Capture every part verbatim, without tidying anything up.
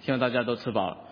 希望大家都吃饱了。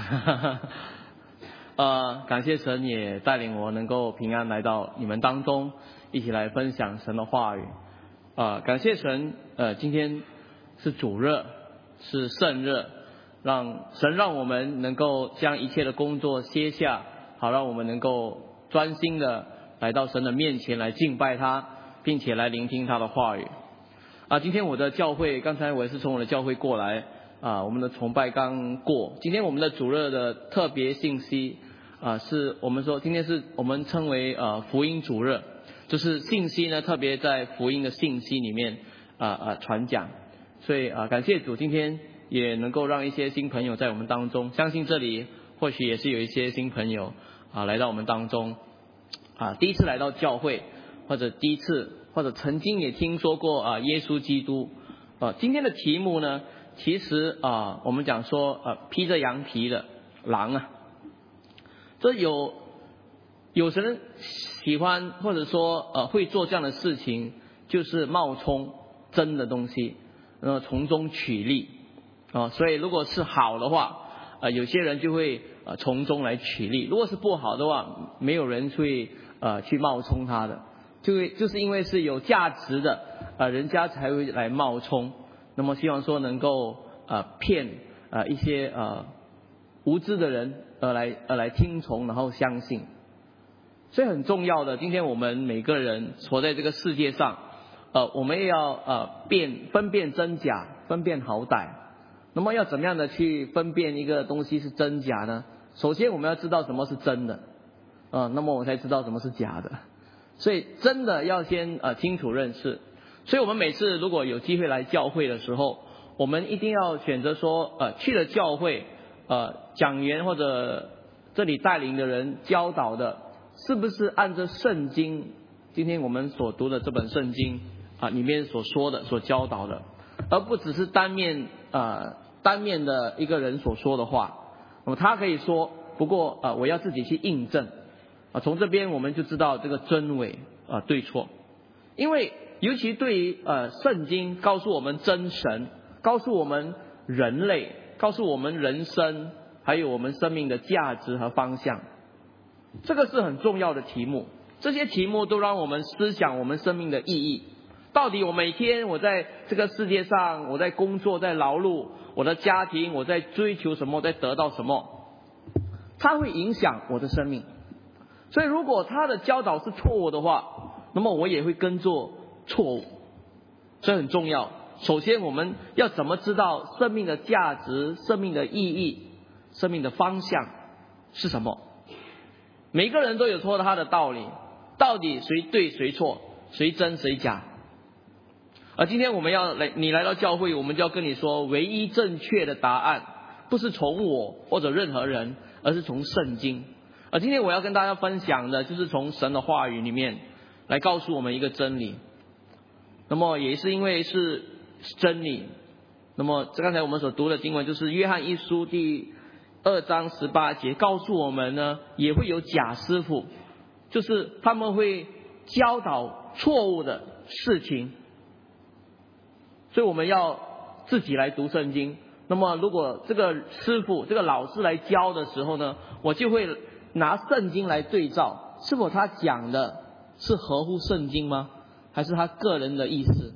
呃，感谢神也带领我能够平安来到你们当中，一起来分享神的话语。呃，感谢神，呃，今天是主日，是圣日，让神让我们能够将一切的工作歇下，好让我们能够专心的来到神的面前来敬拜他，并且来聆听他的话语。啊，今天我的教会，刚才我也是从我的教会过来啊，我们的崇拜刚过。今天我们的主日的特别信息啊，是我们说今天是我们称为呃福音主日，就是信息呢特别在福音的信息里面啊啊传讲。所以啊，感谢主，今天也能够让一些新朋友在我们当中，相信这里或许也是有一些新朋友啊来到我们当中啊，第一次来到教会，或者第一次。或者曾经也听说过啊，耶稣基督。呃，今天的题目呢，其实啊，我们讲说呃，披着羊皮的狼啊，这有有些人喜欢或者说呃会做这样的事情，就是冒充真的东西，然后从中取利啊。所以如果是好的话，呃，有些人就会呃从中来取利；如果是不好的话，没有人会呃去冒充他的。就会就是因为是有价值的，呃，人家才会来冒充。那么希望说能够呃骗呃一些呃无知的人而来而来听从，然后相信。所以很重要的，今天我们每个人活在这个世界上，呃，我们也要呃辨分辨真假，分辨好歹。那么要怎么样的去分辨一个东西是真假呢？首先我们要知道什么是真的，啊、呃，那么我才知道什么是假的。所以真的要先呃清楚认识，所以我们每次如果有机会来教会的时候，我们一定要选择说呃去了教会，呃讲员或者这里带领的人教导的，是不是按照圣经今天我们所读的这本圣经啊、呃、里面所说的所教导的，而不只是单面呃单面的一个人所说的话。那么他可以说，不过呃我要自己去印证。啊，从这边我们就知道这个真伪啊对错，因为尤其对于呃圣经告诉我们真神，告诉我们人类，告诉我们人生，还有我们生命的价值和方向，这个是很重要的题目。这些题目都让我们思想我们生命的意义。到底我每天我在这个世界上，我在工作，在劳碌，我的家庭，我在追求什么，我在得到什么，它会影响我的生命。所以如果他的教导是错误的话，那么我也会跟做错误。这很重要。首先我们要怎么知道生命的价值、生命的意义、生命的方向是什么？每个人都有说他的道理，到底谁对谁错，谁真谁假？而今天我们要来，你来到教会，我们就要跟你说，唯一正确的答案不是从我或者任何人，而是从圣经。而今天我要跟大家分享的就是从神的话语里面来告诉我们一个真理。那么也是因为是真理，那么刚才我们所读的经文就是约翰一书第二章十八节，告诉我们呢，也会有假师傅，就是他们会教导错误的事情。所以我们要自己来读圣经。那么如果这个师傅这个老师来教的时候呢，我就会拿圣经来对照，是否他讲的是合乎圣经吗？还是他个人的意思？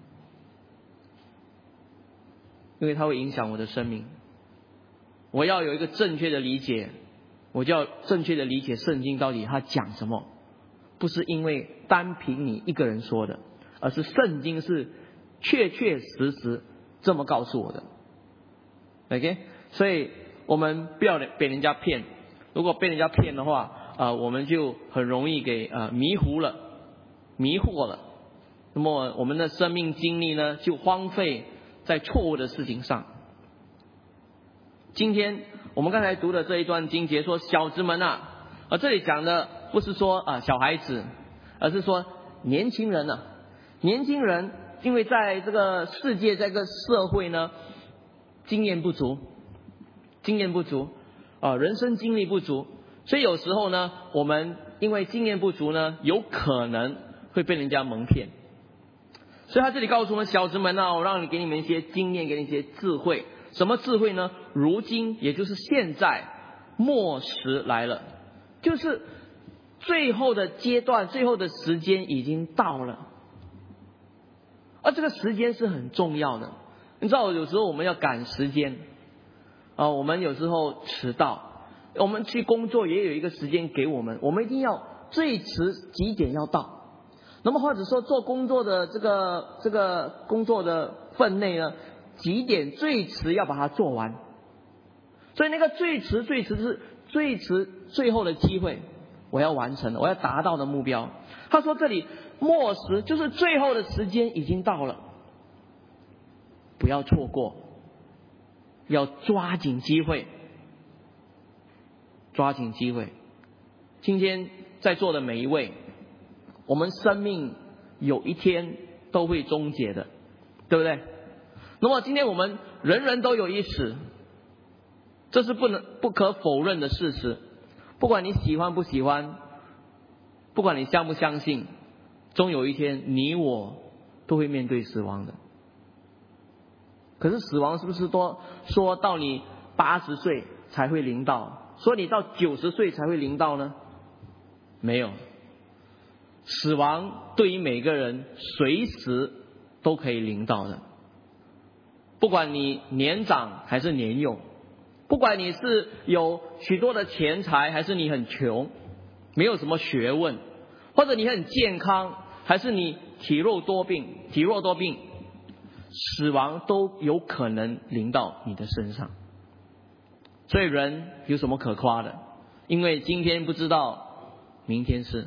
因为它会影响我的生命。我要有一个正确的理解，我就要正确的理解圣经到底他讲什么，不是因为单凭你一个人说的，而是圣经是确确实实这么告诉我的。OK， 所以我们不要被人家骗。如果被人家骗的话，啊、呃，我们就很容易给呃迷糊了、迷惑了。那么我们的生命经历呢，就荒废在错误的事情上。今天我们刚才读的这一段经节说，小子们啊，而这里讲的不是说啊、呃、小孩子，而是说年轻人啊，年轻人因为在这个世界，在这个社会呢，经验不足，经验不足。啊，人生经历不足，所以有时候呢，我们因为经验不足呢，有可能会被人家蒙骗。所以他这里告诉我们，小子们啊，我让你给你们一些经验，给你一些智慧， 什么智慧呢？如今，也就是现在，末时来了，就是最后的阶段，最后的时间已经到了。而这个时间是很重要的。你知道，有时候我们要赶时间啊，我们有时候迟到，我们去工作也有一个时间给我们，我们一定要最迟几点要到。那么或者说做工作的这个这个工作的分内呢，几点最迟要把它做完。所以那个最迟最迟是最迟最后的机会，我要完成，我要达到的目标。他说这里末时就是最后的时间已经到了，不要错过，要抓紧机会，抓紧机会。今天在座的每一位，我们生命有一天都会终结的，对不对？那么今天我们人人都有一死，这是不能不可否认的事实。不管你喜欢不喜欢，不管你相不相信，终有一天你我都会面对死亡的。可是死亡是不是多说到你八十岁才会临到，说你到九十岁才会临到呢？没有。死亡对于每个人随时都可以临到的，不管你年长还是年幼，不管你是有许多的钱财还是你很穷，没有什么学问，或者你很健康还是你体弱多病，体弱多病，死亡都有可能临到你的身上。所以人有什么可夸的？因为今天不知道明天是。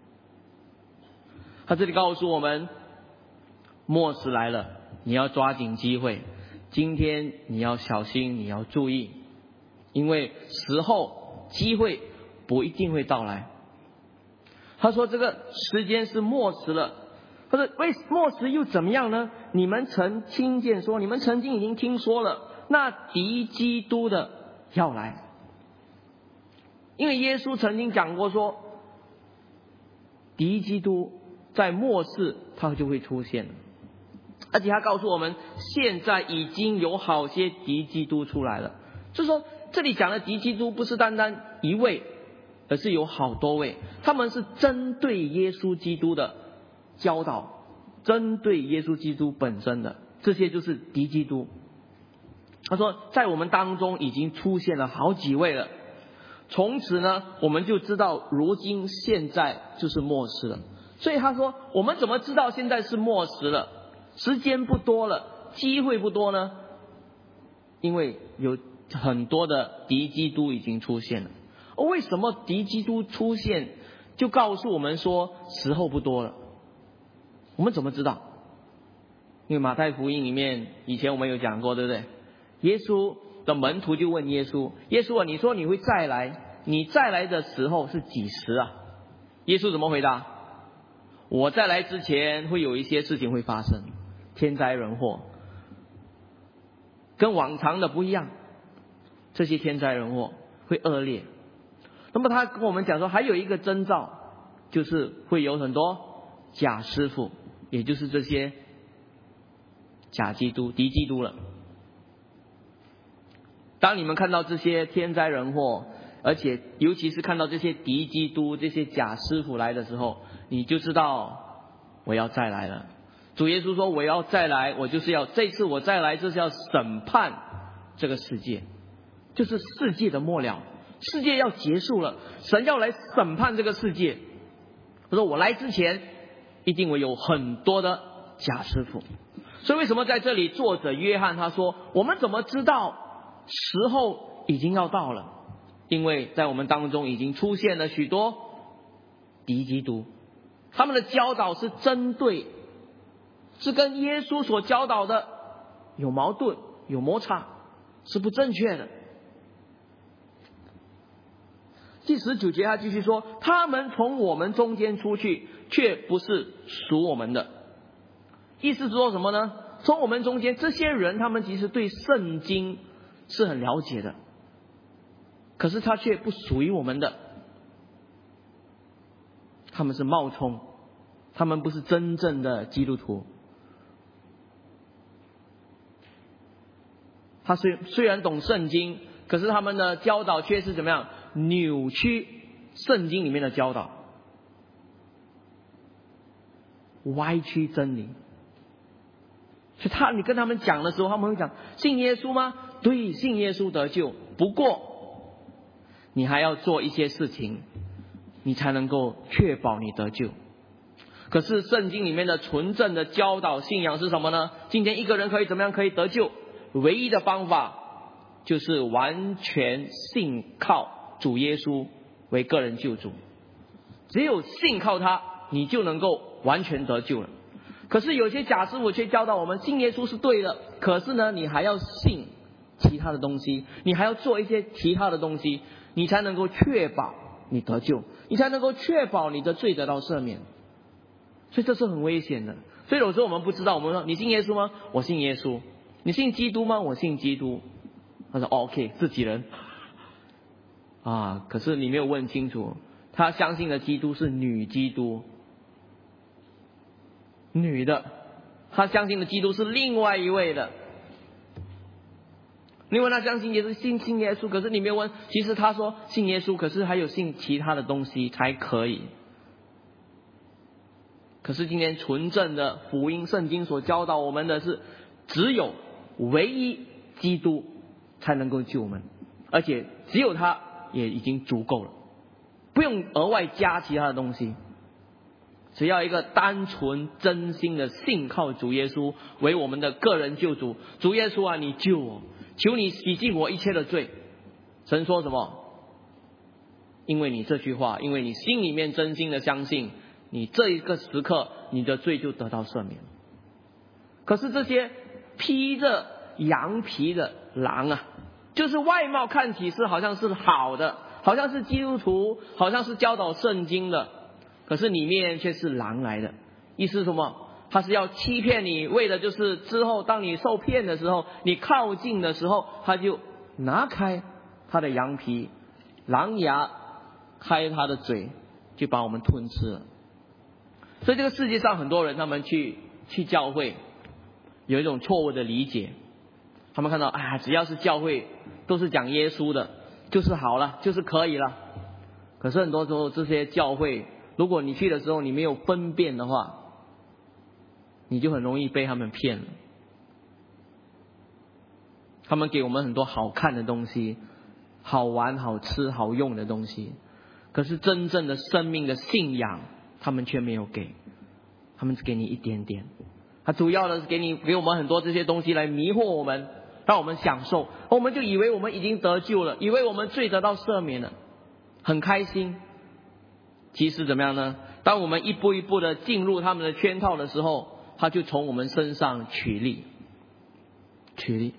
他这里告诉我们，末时来了，你要抓紧机会。今天你要小心，你要注意，因为时候机会不一定会到来。他说这个时间是末时了。他说为末时又怎么样呢？你们曾听见说，你们曾经已经听说了，那敌基督的要来。因为耶稣曾经讲过说，敌基督在末世他就会出现，而且他告诉我们，现在已经有好些敌基督出来了。就是说，这里讲的敌基督不是单单一位，而是有好多位，他们是针对耶稣基督的教导，针对耶稣基督本身的，这些就是敌基督。他说，在我们当中已经出现了好几位了。从此呢，我们就知道，如今现在就是末世了。所以他说，我们怎么知道现在是末时了？时间不多了，机会不多呢？因为有很多的敌基督已经出现了。而为什么敌基督出现，就告诉我们说时候不多了？我们怎么知道？因为马太福音里面以前我们有讲过，对不对？耶稣的门徒就问耶稣，耶稣啊，你说你会再来，你再来的时候是几时啊？耶稣怎么回答？我再来之前会有一些事情会发生，天灾人祸，跟往常的不一样，这些天灾人祸会恶劣。那么他跟我们讲说，还有一个征兆，就是会有很多假师傅，也就是这些假基督、敌基督了。当你们看到这些天灾人祸，而且尤其是看到这些敌基督、这些假师傅来的时候，你就知道我要再来了。主耶稣说我要再来，我就是要这次我再来就是要审判这个世界，就是世界的末了，世界要结束了，神要来审判这个世界。他说我来之前一定会有很多的假师傅。所以为什么在这里作者约翰他说，我们怎么知道时候已经要到了？因为在我们当中已经出现了许多敌基督，他们的教导是针对，是跟耶稣所教导的有矛盾、有摩擦，是不正确的。第十九节他继续说，他们从我们中间出去，却不是属我们的。意思是说什么呢？从我们中间这些人，他们其实对圣经是很了解的，可是他却不属于我们的，他们是冒充，他们不是真正的基督徒。 他虽虽然懂圣经，可是他们的教导却是怎么样扭曲圣经里面的教导，歪曲真理。所以他你跟他们讲的时候，他们会讲信耶稣吗？对，信耶稣得救，不过你还要做一些事情，你才能够确保你得救。可是圣经里面的纯正的教导信仰是什么呢？今天一个人可以怎么样可以得救？唯一的方法就是完全信靠主耶稣为个人救主，只有信靠他，你就能够完全得救了。可是有些假师傅却教导我们，信耶稣是对的，可是呢，你还要信其他的东西，你还要做一些其他的东西，你才能够确保你得救，你才能够确保你的罪得到赦免。所以这是很危险的。所以有时候我们不知道，我们说你信耶稣吗？我信耶稣。你信基督吗？我信基督。他说、哦、OK 自己人啊，可是你没有问清楚，他相信的基督是女基督，女的，他相信的基督是另外一位的。你问他相信耶稣，信信耶稣，可是你没有问，其实他说信耶稣，可是还有信其他的东西才可以。可是今天纯正的福音圣经所教导我们的是，只有唯一基督才能够救我们，而且只有他也已经足够了，不用额外加其他的东西。只要一个单纯真心的信靠主耶稣为我们的个人救主，主耶稣啊，你救我，求你洗净我一切的罪。神说什么？因为你这句话，因为你心里面真心的相信，你这一个时刻你的罪就得到赦免。可是这些披着羊皮的狼啊，就是外貌看起是好像是好的，好像是基督徒，好像是教导圣经的，可是里面却是狼来的。意思是什么？他是要欺骗你，为的就是之后当你受骗的时候，你靠近的时候，他就拿开他的羊皮，狼牙开他的嘴，就把我们吞吃了。所以这个世界上很多人他们去去教会有一种错误的理解，他们看到啊，只要是教会都是讲耶稣的就是好了，就是可以了。可是很多时候这些教会，如果你去的时候你没有分辨的话，你就很容易被他们骗了。他们给我们很多好看的东西，好玩好吃好用的东西，可是真正的生命的信仰他们却没有给，他们只给你一点点。他主要的是给你给我们很多这些东西来迷惑我们，让我们享受，我们就以为我们已经得救了，以为我们罪得到赦免了，很开心。其实怎么样呢？当我们一步一步的进入他们的圈套的时候，他就从我们身上取利取利。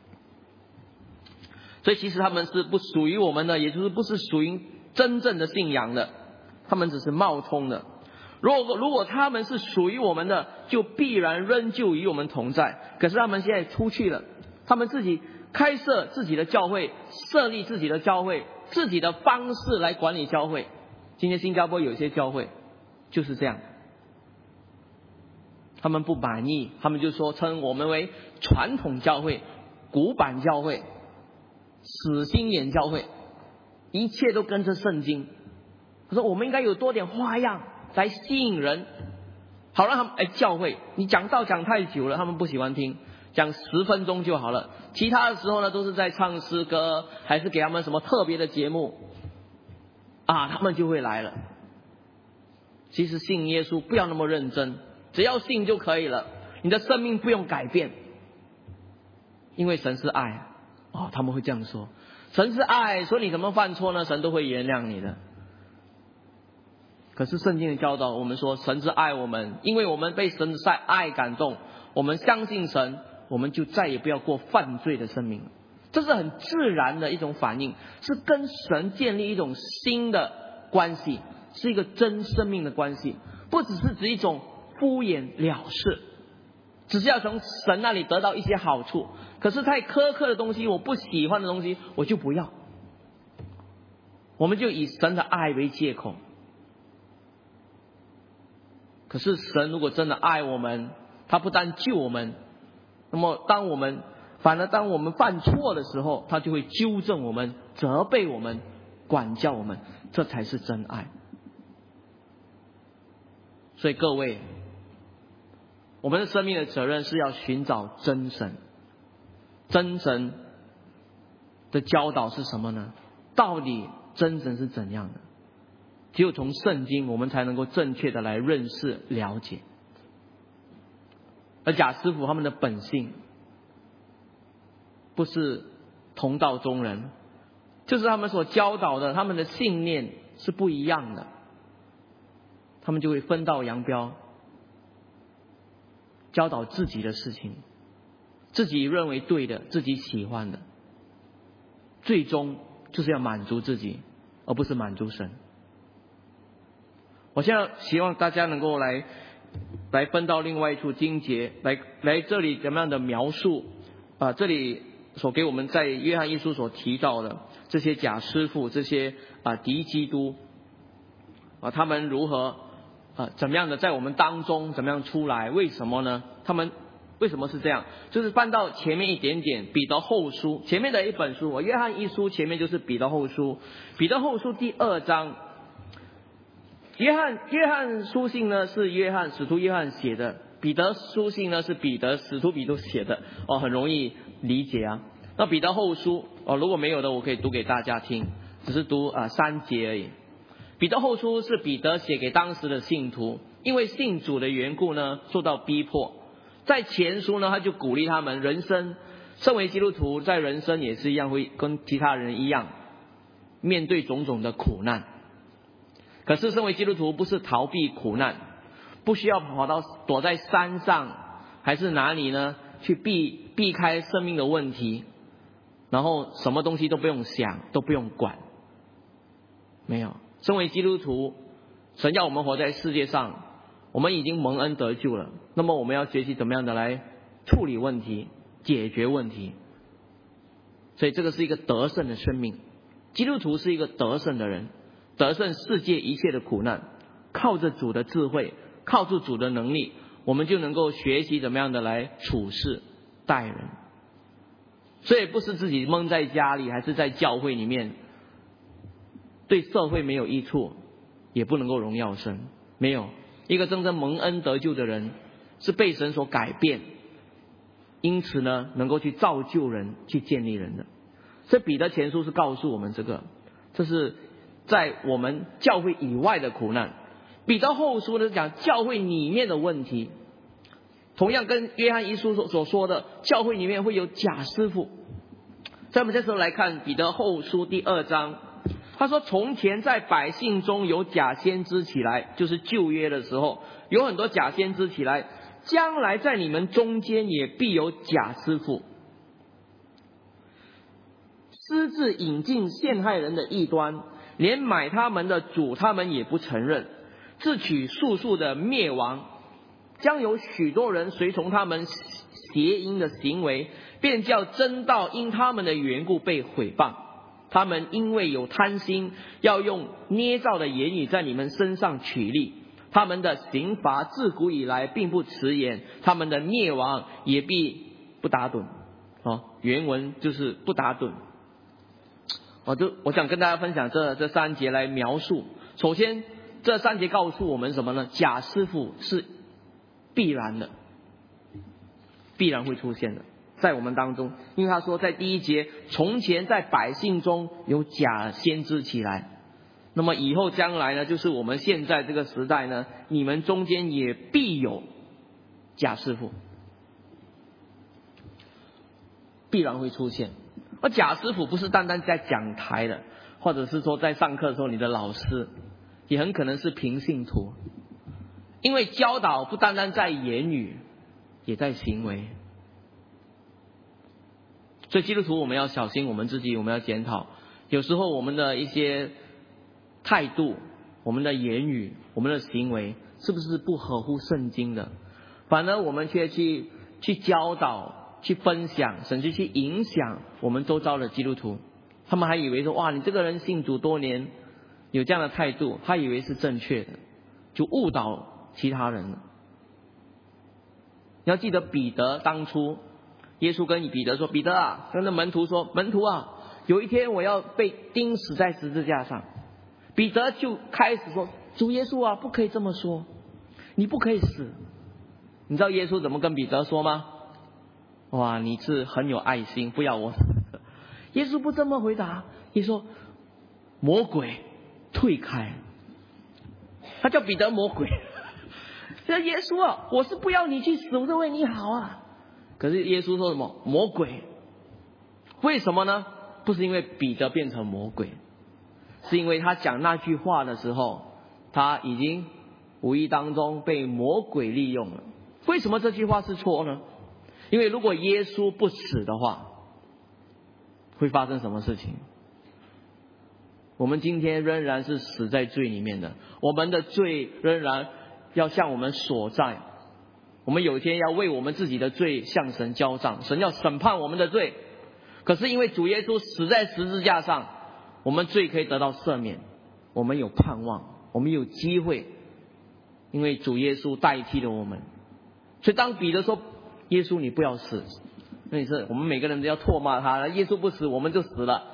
所以其实他们是不属于我们的，也就是不是属于真正的信仰的，他们只是冒充的。如果如果他们是属于我们的，就必然仍旧与我们同在。可是他们现在出去了，他们自己开设自己的教会，设立自己的教会，自己的方式来管理教会。今天新加坡有一些教会就是这样，他们不满意，他们就说称我们为传统教会、古板教会、死心眼教会，一切都跟着圣经。他说我们应该有多点花样来吸引人，好让他们哎教会你讲道讲太久了，他们不喜欢听，讲十分钟就好了。其他的时候呢，都是在唱诗歌，还是给他们什么特别的节目啊，他们就会来了。其实信耶稣不要那么认真，只要信就可以了，你的生命不用改变，因为神是爱哦，他们会这样说，神是爱，所以你怎么犯错呢？神都会原谅你的。可是圣经的教导我们说，神是爱我们，因为我们被神的爱感动，我们相信神，我们就再也不要过犯罪的生命。这是很自然的一种反应，是跟神建立一种新的关系，是一个真生命的关系，不只是指一种敷衍了事，只是要从神那里得到一些好处。可是太苛刻的东西，我不喜欢的东西，我就不要。我们就以神的爱为借口。可是神如果真的爱我们，他不但救我们，那么当我们反而当我们犯错的时候，他就会纠正我们、责备我们、管教我们，这才是真爱。所以各位，我们的生命的责任是要寻找真神。真神的教导是什么呢？到底真神是怎样的？只有从圣经，我们才能够正确的来认识、了解。而假师傅他们的本性，不是同道中人，就是他们所教导的，他们的信念是不一样的，他们就会分道扬镳，教导自己的事情，自己认为对的，自己喜欢的，最终就是要满足自己，而不是满足神。我现在希望大家能够来来分到另外一处经节，来来这里怎么样的描述啊、呃？这里所给我们在约翰一书所提到的这些假师傅，这些啊、呃、敌基督啊，他们如何啊怎么样的在我们当中怎么样出来？为什么呢？他们为什么是这样？就是翻到前面一点点，彼得后书前面的一本书，我约翰一书前面就是彼得后书，彼得后书第二章。约翰约翰书信呢是约翰使徒约翰写的，彼得书信呢是彼得使徒彼得写的哦，很容易理解啊。那彼得后书哦，如果没有的我可以读给大家听，只是读啊、呃、三节而已。彼得后书是彼得写给当时的信徒，因为信主的缘故呢受到逼迫。在前书呢他就鼓励他们，人生身为基督徒在人生也是一样，会跟其他人一样面对种种的苦难。可是身为基督徒不是逃避苦难，不需要跑到躲在山上还是哪里呢去避避开生命的问题，然后什么东西都不用想，都不用管。没有，身为基督徒，神要我们活在世界上，我们已经蒙恩得救了，那么我们要学习怎么样的来处理问题、解决问题。所以这个是一个得胜的生命，基督徒是一个得胜的人，得胜世界一切的苦难，靠着主的智慧，靠着主的能力，我们就能够学习怎么样的来处事待人。所以不是自己蒙在家里还是在教会里面，对社会没有益处，也不能够荣耀神。没有一个真正蒙恩得救的人是被神所改变，因此呢能够去造就人，去建立人的。所以彼得前书是告诉我们这个，这是在我们教会以外的苦难。彼得后书呢讲教会里面的问题，同样跟约翰一书所所说的，教会里面会有假师傅。所以我们这时候来看彼得后书第二章，他说从前在百姓中有假先知起来，就是旧约的时候有很多假先知起来，将来在你们中间也必有假师傅，私自引进陷害人的异端，连买他们的主他们也不承认，自取速速的灭亡。将有许多人随从他们邪淫的行为，便叫真道因他们的缘故被毁谤。他们因为有贪心，要用捏造的言语在你们身上取利。他们的刑罚自古以来并不迟延，他们的灭亡也必不打盹。哦，原文就是不打盹。我就我想跟大家分享这这三节来描述。首先，这三节告诉我们什么呢？假师傅是必然的，必然会出现的，在我们当中。因为他说在第一节，从前在百姓中有假先知起来，那么以后将来呢，就是我们现在这个时代呢，你们中间也必有假师傅，必然会出现。而假师傅不是单单在讲台的，或者是说在上课的时候你的老师，也很可能是平信徒。因为教导不单单在言语，也在行为。所以基督徒我们要小心我们自己，我们要检讨，有时候我们的一些态度、我们的言语、我们的行为是不是不合乎圣经的，反而我们却去去教导、去分享，甚至去影响我们周遭的基督徒。他们还以为说，哇，你这个人信主多年，有这样的态度，他以为是正确的，就误导其他人了。你要记得彼得当初耶稣跟彼得说：“彼得啊，跟那门徒说，门徒啊，有一天我要被钉死在十字架上。”彼得就开始说：“主耶稣啊，不可以这么说，你不可以死。”你知道耶稣怎么跟彼得说吗？哇，你是很有爱心，不要我死。耶稣不这么回答，耶稣说：“魔鬼退开。”他叫彼得魔鬼。这耶稣啊，我是不要你去死，我是为你好啊。可是耶稣说什么？魔鬼。为什么呢？不是因为彼得变成魔鬼，是因为他讲那句话的时候，他已经无意当中被魔鬼利用了。为什么这句话是错呢？因为如果耶稣不死的话，会发生什么事情？我们今天仍然是死在罪里面的，我们的罪仍然要向我们所在。我们有一天要为我们自己的罪向神交账，神要审判我们的罪。可是因为主耶稣死在十字架上，我们罪可以得到赦免，我们有盼望，我们有机会，因为主耶稣代替了我们。所以当彼得说耶稣你不要死，那是我们每个人都要唾骂他，耶稣不死我们就死了。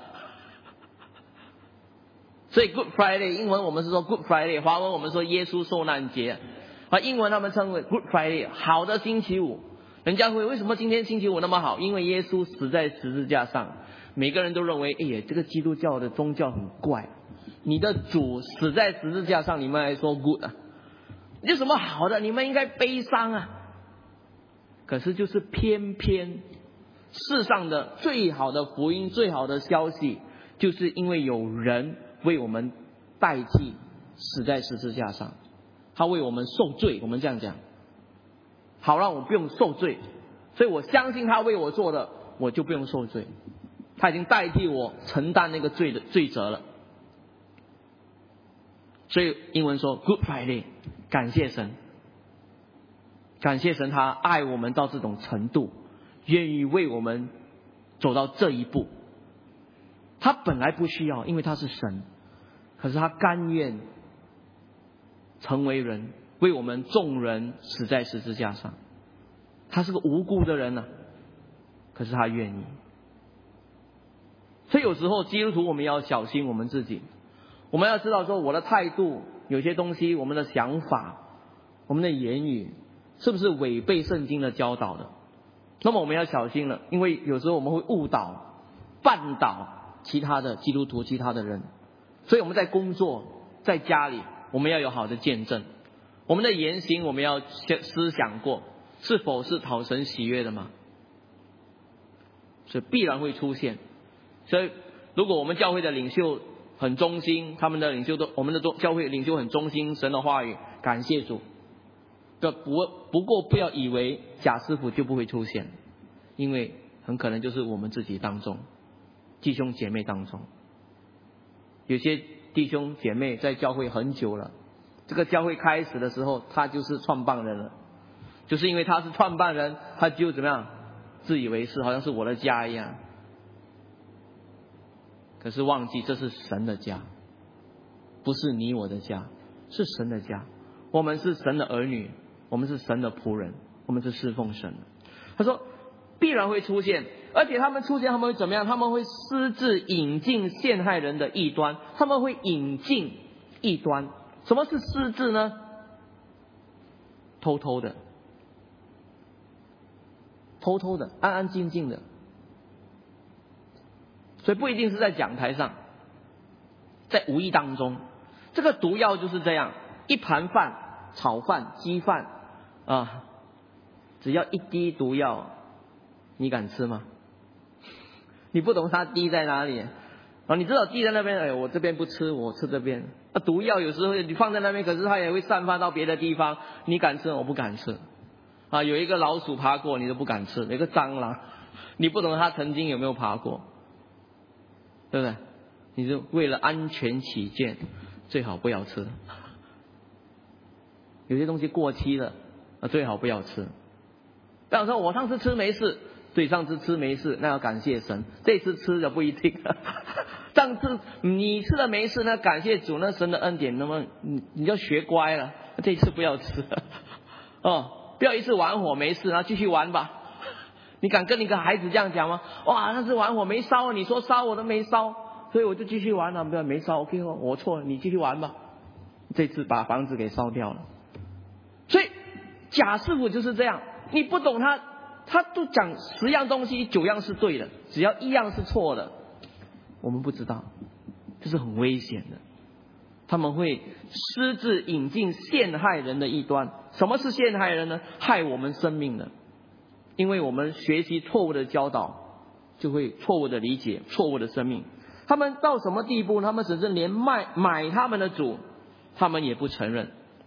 所以 Good Friday 英文我们是说 Good Friday， 华文我们说耶稣受难节，而英文他们称为 Good Friday， 好的星期五。人家会为什么今天星期五那么好？因为耶稣死在十字架上。每个人都认为，哎呀，这个基督教的宗教很怪，你的主死在十字架上，你们还说 good 啊？有什么好的？你们应该悲伤啊！可是就是偏偏世上的最好的福音、最好的消息，就是因为有人为我们代替死在十字架上，他为我们受罪，我们这样讲，好让我不用受罪，所以我相信他为我做的，我就不用受罪，他已经代替我承担那个罪的罪责了。所以英文说 Good Friday， 感谢神，感谢神他爱我们到这种程度，愿意为我们走到这一步。他本来不需要，因为他是神，可是他甘愿成为人，为我们众人死在十字架上。他是个无辜的人啊，可是他愿意。所以有时候基督徒我们要小心我们自己，我们要知道说我的态度，有些东西我们的想法，我们的言语是不是违背圣经的教导的，那么我们要小心了。因为有时候我们会误导绊倒其他的基督徒其他的人。所以我们在工作在家里我们要有好的见证，我们的言行我们要思想过是否是讨神喜悦的吗？所以必然会出现。所以如果我们教会的领袖很忠心，他们的领袖都我们的教会领袖很忠心神的话语，感谢主。不不过不要以为假师傅就不会出现，因为很可能就是我们自己当中弟兄姐妹当中，有些弟兄姐妹在教会很久了，这个教会开始的时候他就是创办人了，就是因为他是创办人，他就怎么样自以为是，好像是我的家一样。可是忘记这是神的家，不是你我的家，是神的家。我们是神的儿女，我们是神的仆人，我们是侍奉神的。他说必然会出现，而且他们出现他们会怎么样？他们会私自引进陷害人的异端，他们会引进异端。什么是私自呢？偷偷的，偷偷的，安安静静的。所以不一定是在讲台上，在无意当中。这个毒药就是这样，一盘饭、炒饭、鸡饭啊，只要一滴毒药，你敢吃吗？你不懂它滴在哪里啊？你知道滴在那边，哎，我这边不吃，我吃这边。那毒药有时候你放在那边，可是它也会散发到别的地方，你敢吃？我不敢吃。啊，有一个老鼠爬过，你都不敢吃；有一个蟑螂，你不懂它曾经有没有爬过。对不对？你是为了安全起见，最好不要吃。有些东西过期了，最好不要吃。不要说我上次吃没事，对，上次吃没事，那要感谢神。这次吃的不一定。上次你吃了没事，那感谢主，那神的恩典，那么你你就学乖了，这次不要吃。哦，不要一次玩火没事，然后继续玩吧。 你敢跟你个孩子这样讲吗？哇，那是玩火没烧，你说烧我都没烧，所以我就继续玩了，不要没烧 OK 哦，我错了，你继续玩吧。这次把房子给烧掉了。所以贾师傅就是这样，你不懂他，他都讲十样东西九样是对的，只要一样是错的，我们不知道，这是很危险的。他们会私自引进陷害人的异端。什么是陷害人呢？害我们生命的。因为我们学习错误的教导，就会错误的理解错误的生命。他们到什么地步？他们甚至连卖买他们的主，他们也不承认，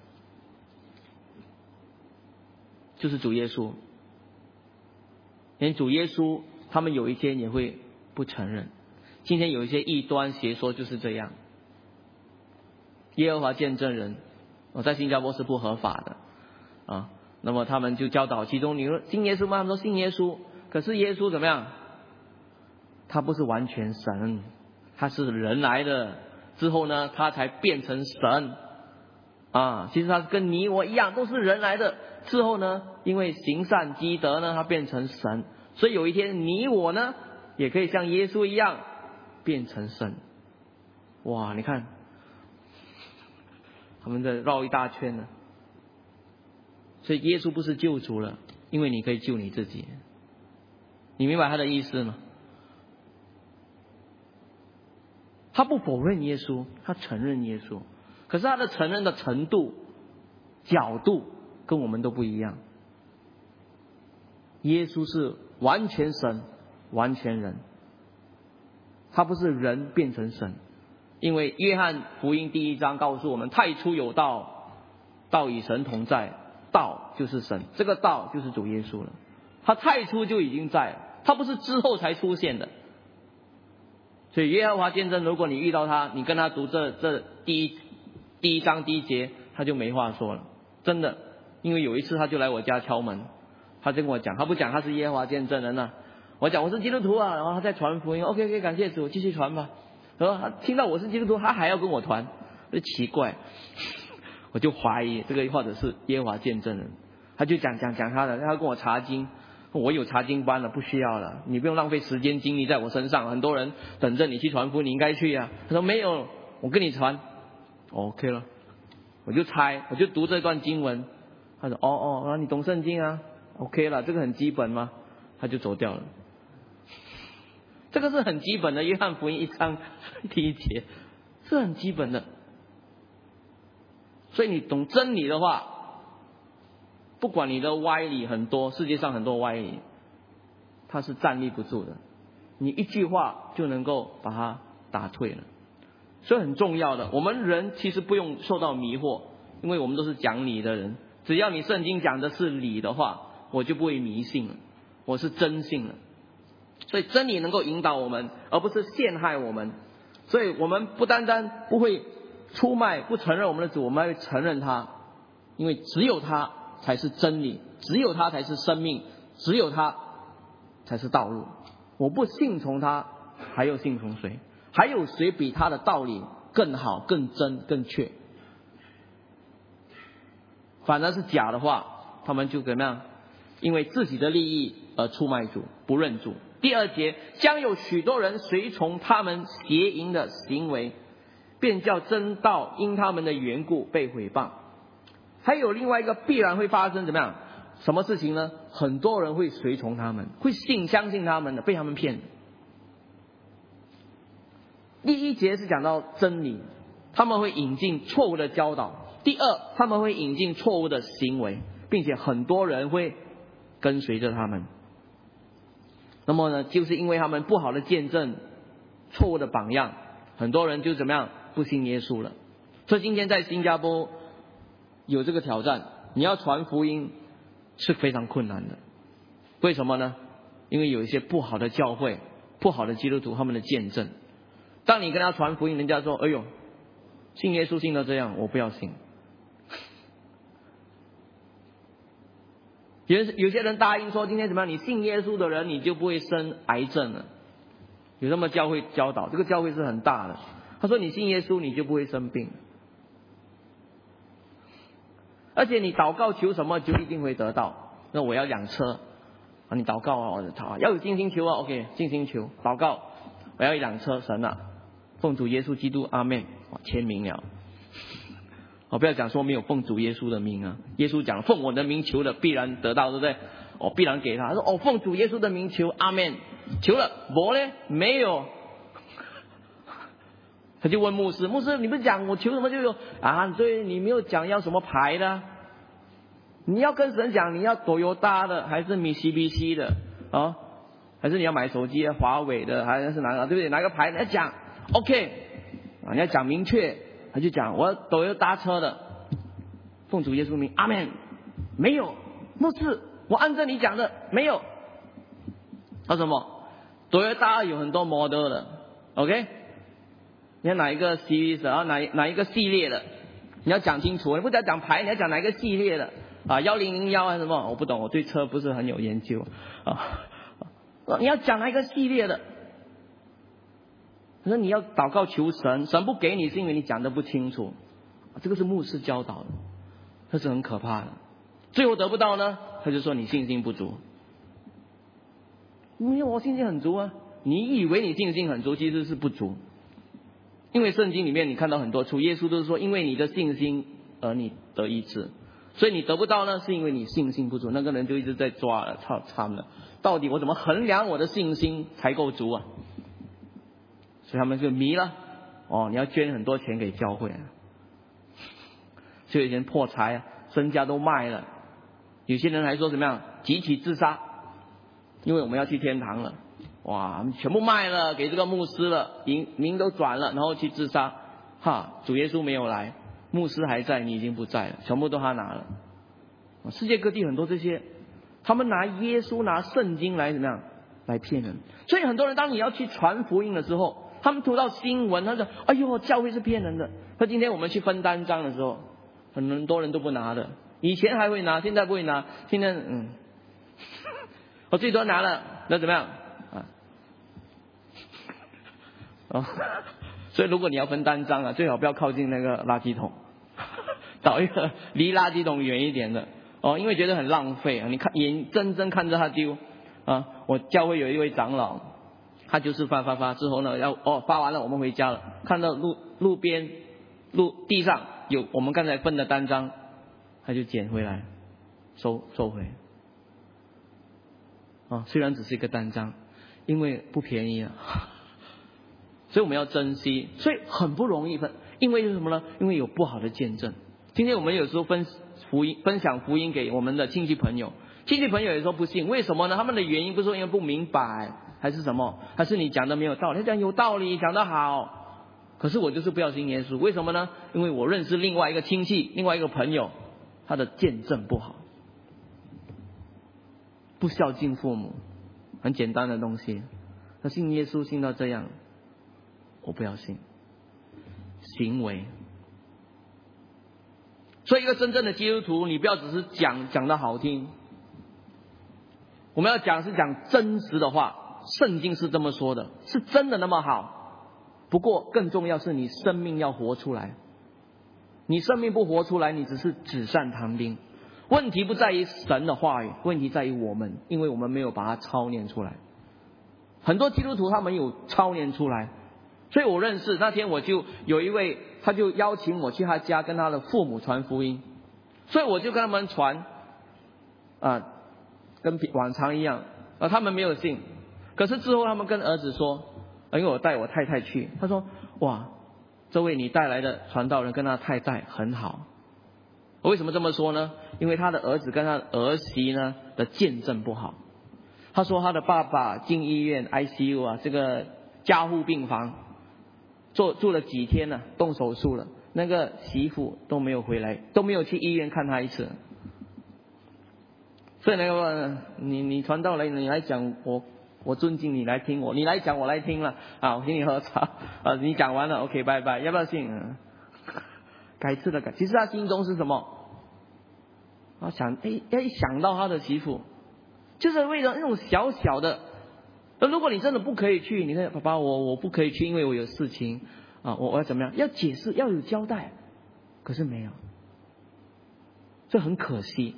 就是主耶稣。连主耶稣，他们有一天也会不承认。今天有一些异端邪说就是这样。耶和华见证人，我在新加坡是不合法的啊。那么他们就教导其中，你说信耶稣吗？他们说信耶稣，可是耶稣怎么样？他不是完全神，他是人来的，之后呢，他才变成神啊。其实他跟你我一样，都是人来的。之后呢，因为行善积德呢，他变成神。所以有一天你我呢，也可以像耶稣一样变成神。哇，你看，他们在绕一大圈呢。所以耶稣不是救主了，因为你可以救你自己。你明白他的意思吗？他不否认耶稣，他承认耶稣，可是他的承认的程度、角度跟我们都不一样。耶稣是完全神、完全人，他不是人变成神。因为约翰福音第一章告诉我们，太初有道，道与神同在，道就是神，这个道就是主耶稣了。他太初就已经在了，他不是之后才出现的。所以耶和华见证，如果你遇到他，你跟他读这这第一第一章第一节，他就没话说了，真的。因为有一次他就来我家敲门，他就跟我讲，他不讲他是耶和华见证人呢、啊，我讲我是基督徒啊，然后他在传福音 ，OK OK， 感谢主，继续传吧。然后他听到我是基督徒，他还要跟我传，就奇怪，我就怀疑这个或者是耶和华见证人。他就讲讲讲他的，他跟我查经，我有查经班了，不需要了，你不用浪费时间精力在我身上，很多人等着你去传福音，你应该去啊。他说没有，我跟你传 ，OK 了，我就猜，我就读这段经文。他说哦哦，啊你懂圣经啊 ，OK 了，这个很基本吗？他就走掉了。这个是很基本的，约翰福音一章第一节是很基本的。所以你懂真理的话，不管你的歪理很多，世界上很多歪理，它是站立不住的，你一句话就能够把它打退了。所以很重要的，我们人其实不用受到迷惑，因为我们都是讲理的人，只要你圣经讲的是理的话，我就不会迷信了，我是真信了。所以真理能够引导我们，而不是陷害我们。所以我们不单单不会出卖，不承认我们的主，我们还会承认他，因为只有他才是真理，只有他才是生命，只有他才是道路。我不信从他，还有信从谁？还有谁比他的道理更好、更真、更确？反而是假的话，他们就怎么样？因为自己的利益而出卖主，不认主。第二节，将有许多人随从他们邪淫的行为，便叫真道因他们的缘故被毁谤。还有另外一个必然会发生怎么样？什么事情呢？很多人会随从他们，会信相信他们的，被他们骗。第一节是讲到真理，他们会引进错误的教导。第二，他们会引进错误的行为，并且很多人会跟随着他们。那么呢，就是因为他们不好的见证、错误的榜样，很多人就怎么样不信耶稣了。所以今天在新加坡有这个挑战，你要传福音是非常困难的。为什么呢？因为有一些不好的教会、不好的基督徒他们的见证。当你跟他传福音，人家说：“哎呦，信耶稣信到这样，我不要信。”有有些人答应说，今天怎么样？你信耶稣的人，你就不会生癌症了。有这么教会教导，这个教会是很大的。他说，你信耶稣，你就不会生病，而且你祷告求什么，就一定会得到。那我要养车， 啊，你祷告啊，好，要有信心求啊 ，OK， 信心求，祷告，我要一辆车，神啊，奉主耶稣基督，阿们，签名了。哦，不要讲说没有奉主耶稣的名啊，耶稣讲奉我的名求的必然得到，对不对？哦，必然给他。他说哦，奉主耶稣的名求，阿们，求了，我呢没有。他就问牧师，牧师你不是讲我求什么就有啊？所以你没有讲要什么牌的。你要跟神讲，你要Toyota的还是Mitsubishi的啊？还是你要买手机华为的还是哪个？对不对？哪个牌？你要讲 OK 啊？你要讲明确，他就讲我Toyota车的，奉主耶稣名，阿们。没有，牧师，我按照你讲的没有。他什么？Toyota有很多 model 的 ，OK？ 你要哪一个 series 的，然后哪哪一个系列的？你要讲清楚，你不只要讲牌，你要讲哪一个系列的。啊，幺零零幺还是什么？我不懂，我对车不是很有研究啊。你要讲哪一个系列的？可是你要祷告求神，神不给你是因为你讲得不清楚，这个是牧师教导的，这是很可怕的。最后得不到呢，他就说你信心不足。没有，我信心很足啊。你以为你信心很足，其实是不足。因为圣经里面你看到很多处，耶稣都是说因为你的信心而你得医治。所以你得不到呢，是因为你信心不足。那个人就一直在抓了，操他们了，到底我怎么衡量我的信心才够足啊？所以他们就迷了。哦，你要捐很多钱给教会啊，就有人破财啊，身家都卖了。有些人还说怎么样，集体自杀，因为我们要去天堂了。哇，全部卖了，给这个牧师了，名名都转了，然后去自杀。哈，主耶稣没有来。牧师还在，你已经不在了，全部都他拿了。世界各地很多这些，他们拿耶稣拿圣经来怎么样来骗人。所以很多人当你要去传福音的时候，他们读到新闻，他说哎呦教会是骗人的。那今天我们去分单张的时候，很多人都不拿的，以前还会拿，现在不会拿。现在嗯，我最多拿了，那怎么样啊？哦，所以如果你要分单张啊，最好不要靠近那个垃圾桶。找一个离垃圾桶远一点的哦，因为觉得很浪费啊！你看眼睁睁看着他丢啊！我教会有一位长老，他就是发发发之后呢，要哦发完了我们回家了，看到路路边路地上有我们刚才分的单张，他就捡回来收收回啊！虽然只是一个单张，因为不便宜啊，所以我们要珍惜，所以很不容易分，因为是什么呢？因为有不好的见证。今天我们有时候分福音分享福音给我们的亲戚朋友，亲戚朋友有时候不信，为什么呢？他们的原因不是说因为不明白，还是什么？还是你讲的没有道理？他讲有道理，讲得好，可是我就是不要信耶稣，为什么呢？因为我认识另外一个亲戚，另外一个朋友，他的见证不好，不孝敬父母，很简单的东西，他信耶稣信到这样，我不要信，行为。所以一个真正的基督徒，你不要只是讲讲的好听，我们要讲是讲真实的话，圣经是这么说的，是真的那么好。不过更重要是你生命要活出来，你生命不活出来，你只是纸上谈兵。问题不在于神的话语，问题在于我们，因为我们没有把它操练出来。很多基督徒他们有操练出来，所以我认识那天我就有一位，他就邀请我去他家跟他的父母传福音，所以我就跟他们传啊，跟往常一样啊，他们没有信。可是之后他们跟儿子说，因为我带我太太去，他说哇，这位你带来的传道人跟他太太很好。我为什么这么说呢？因为他的儿子跟他的儿媳呢的见证不好。他说他的爸爸进医院 I C U 啊，这个加护病房做住了几天了，动手术了，那个媳妇都没有回来，都没有去医院看他一次。所以那个你你传道来你来讲，我我尊敬你来听我，你来讲我来听了啊，我请你喝茶啊，你讲完了 OK 拜拜，要不要信？改次的改，其实他心中是什么？他想哎哎想到他的媳妇，就是为了那种小小的。那如果你真的不可以去，你看爸爸我我不可以去，因为我有事情啊，我我要怎么样？要解释，要有交代，可是没有，这很可惜。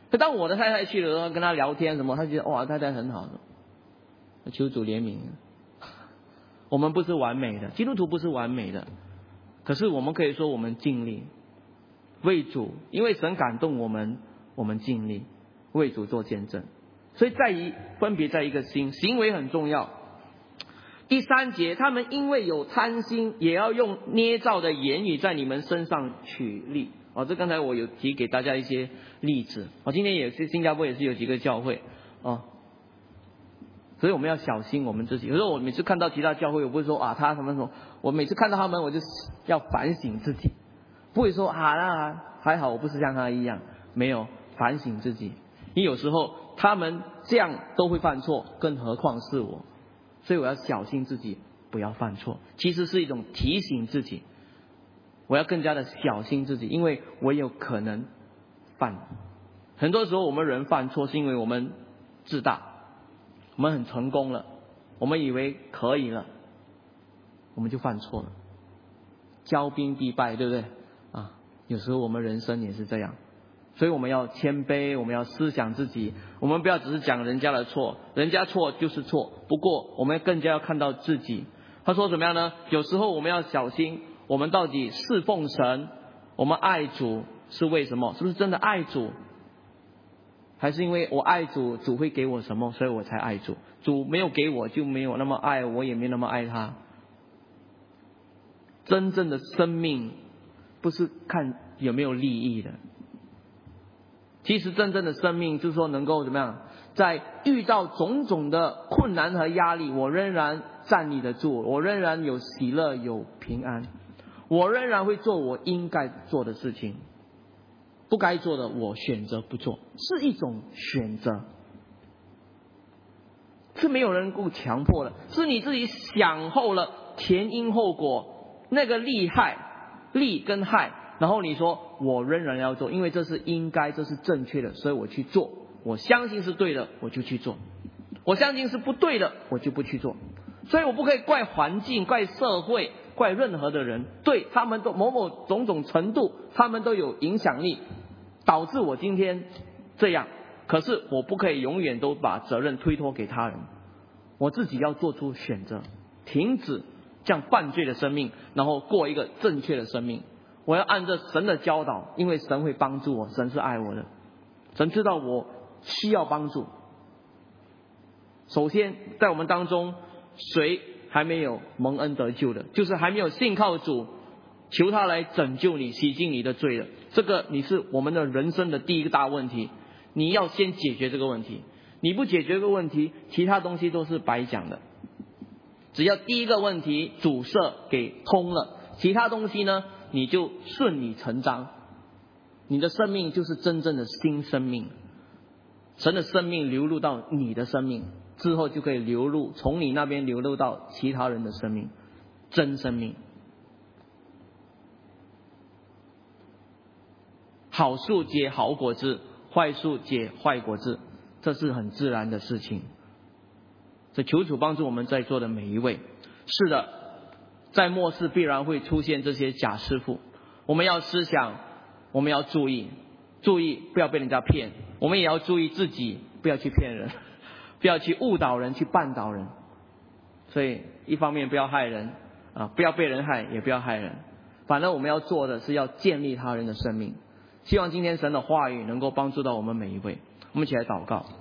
可当我的太太去了，跟他聊天什么，他觉得哇，太太很好，求主怜悯。我们不是完美的，基督徒不是完美的，可是我们可以说我们尽力为主，因为神感动我们，我们尽力为主做见证。所以在于分别在一个心，行为很重要。第三节，他们因为有贪心，也要用捏造的言语在你们身上取利。哦，这刚才我有提给大家一些例子。哦，今天也是新加坡也是有几个教会哦，所以我们要小心我们自己。有时候我每次看到其他教会，我不会说啊他什么什么，我每次看到他们，我就要反省自己，不会说啊那还好我不是像他一样，没有反省自己。因为有时候他们这样都会犯错，更何况是我，所以我要小心自己不要犯错。其实是一种提醒自己，我要更加的小心自己，因为我有可能犯。很多时候我们人犯错是因为我们自大，我们很成功了，我们以为可以了，我们就犯错了，骄兵必败，对不对啊？有时候我们人生也是这样，所以我们要谦卑，我们要思想自己，我们不要只是讲人家的错，人家错就是错，不过我们更加要看到自己。他说怎么样呢？有时候我们要小心，我们到底侍奉神，我们爱主是为什么？是不是真的爱主？还是因为我爱主，主会给我什么，所以我才爱主？主没有给我，就没有那么爱，我也没那么爱他。真正的生命不是看有没有利益的，其实真正的生命就是说能够怎么样，在遇到种种的困难和压力，我仍然站立得住，我仍然有喜乐有平安，我仍然会做我应该做的事情，不该做的我选择不做，是一种选择，是没有人能够强迫的，是你自己想后了前因后果，那个利害利跟害，然后你说我仍然要做，因为这是应该，这是正确的，所以我去做，我相信是对的我就去做，我相信是不对的我就不去做。所以我不可以怪环境，怪社会，怪任何的人，对他们都某某种种程度他们都有影响力，导致我今天这样。可是我不可以永远都把责任推脱给他人，我自己要做出选择，停止这样犯罪的生命，然后过一个正确的生命。我要按着神的教导，因为神会帮助我，神是爱我的，神知道我需要帮助。首先在我们当中，谁还没有蒙恩得救的，就是还没有信靠主，求他来拯救你，洗净你的罪的，这个你是我们的人生的第一个大问题，你要先解决这个问题。你不解决这个问题，其他东西都是白讲的。只要第一个问题阻塞给通了，其他东西呢你就顺理成章，你的生命就是真正的新生命，神的生命流入到你的生命之后，就可以流入从你那边流入到其他人的生命，真生命。好树结好果子，坏树结坏果子，这是很自然的事情。所以求主帮助我们在座的每一位。是的，在末世必然会出现这些假师傅，我们要思想，我们要注意注意不要被人家骗，我们也要注意自己不要去骗人，不要去误导人，去绊倒人。所以一方面不要害人啊，不要被人害，也不要害人，反正我们要做的是要建立他人的生命。希望今天神的话语能够帮助到我们每一位。我们一起来祷告。